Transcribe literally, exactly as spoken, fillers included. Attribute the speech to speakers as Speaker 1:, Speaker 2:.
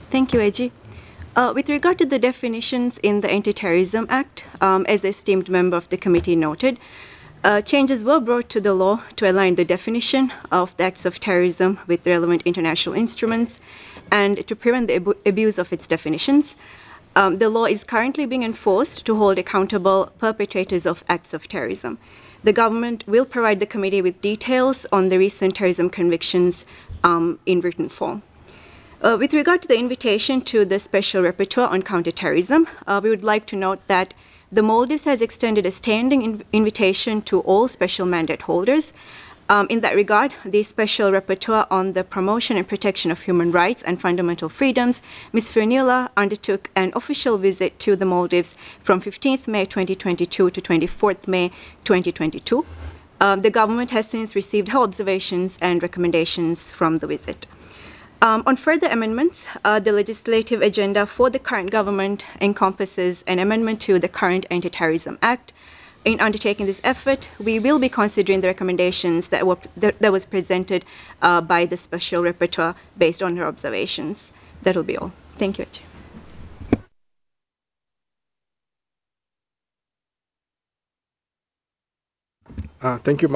Speaker 1: Thank you, Eji. Uh, with regard to the definitions in the Anti-Terrorism Act, um, as the esteemed member of the committee noted, uh, changes were brought to the law to align the definition of the acts of terrorism with relevant international instruments and to prevent the abu abuse of its definitions. Um, the law is currently being enforced to hold accountable perpetrators of acts of terrorism. The government will provide the committee with details on the recent terrorism convictions um, in written form. Uh, with regard to the invitation to the Special Rapporteur on Counterterrorism, uh, we would like to note that the Maldives has extended a standing in invitation to all special mandate holders. Um, in that regard, the Special Rapporteur on the Promotion and Protection of Human Rights and Fundamental Freedoms, Miz Fionnuala, undertook an official visit to the Maldives from fifteenth May twenty twenty-two to twenty-fourth May twenty twenty-two. Um, the government has since received her observations and recommendations from the visit. Um, on further amendments, uh, the legislative agenda for the current government encompasses an amendment to the current Anti-Terrorism Act. In undertaking this effort, we will be considering the recommendations that were that, that was presented uh, by the Special Rapporteur based on her observations. That will be all. Thank you.
Speaker 2: Uh, thank you.